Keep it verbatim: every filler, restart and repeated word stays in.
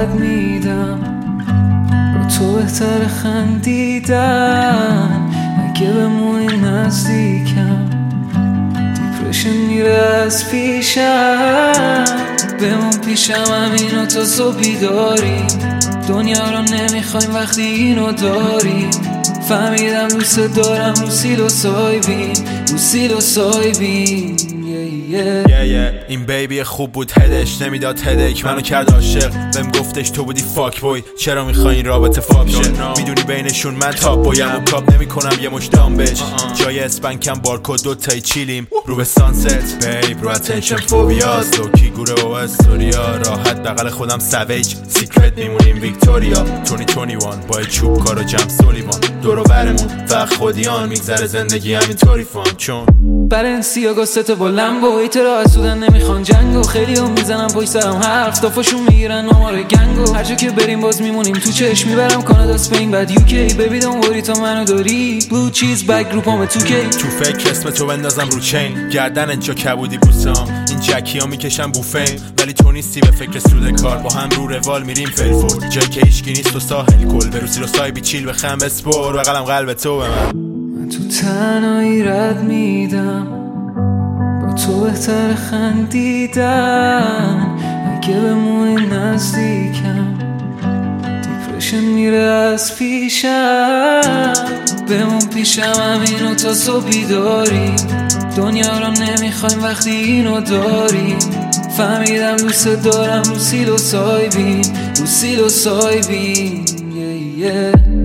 رد میدم، با تو بهتر خندیدن. اگه بمونی نزدیکم دیپرشن میره از پیشم. بمون پیشم همینو تا صبح بیداری، دنیا رو نمیخوایم وقتی اینو داری. فهمیدم دوست دارم رو سیل و سایبین، رو سیل و سایبین. yeah, yeah. yeah, yeah. این بیبی خوب بود هدش نمیداد هدک، منو کرد عاشق بهم گفتش تو بودی فاک بوی. چرا میخوای این رابطه فاک شه؟ میدونی بینشون من تاپ بویم و کاپ نمیکنم یه مش دامبج. جای اسپنکم بارکود دو تای چیلیم رو به سانست بیب، رو اتنشن فوبیاس لوکی گوره و استوریا. راحت بغل خودم سویج سیکرت میمونیم ویکتوریا. بیست بیست و یک با چوب کار و جمع سولیوان، دور و برمون فقط خودیان. میگذره زندگی همینطوری فان چون بلنسیاگا ست با لمبو. ایترا اسودن نمیخوان جنگو، خیلی هم میزنم پشت سرم حرف دافاشون میگیرن آمار گنگو. هر جا که بریم باز میمونیم تو چشم، میبرم کانادا اسپین بعد یوکی. بیبی دون وری تا منو داری، بلو چیز بگ گروپام تو کی. تو فکر اسم تو بندازم رو چین، گردن انجا کبودی بوسام. این جکی ها میکشم بوفیم ولی تو نیستی به فکر سود کار. با هم رو روال میریم فلفورد، جایی که هیچکی نیست و ساحل کل. بروسی رو سای بیچیل بخم بسپور و قلم قلب تو به من. من تو تنهایی رد میدم، با تو بهتر خندیدن. اگه بمونی نزدیکم دیپرشن میره از پیشم. بمون پیشم همینو تا صبح بیداری، دنیا رو نمیخوایم وقتی اینو داری. فهمیدم دوست دارم رو سیل و سایبین، رو سیل و سایبین. yeah, yeah.